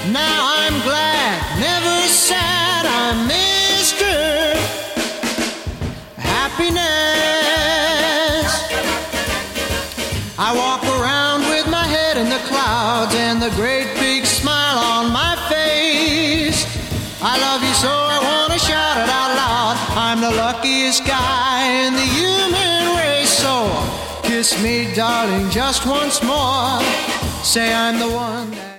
Now I'm glad, never sad, I'm Mr. Happiness. I walk around with my head in the clouds and the great big smile on my face. I love you so I want to shout it out loud. I'm the luckiest guy in the human race. So kiss me, darling, just once more. Say I'm the one that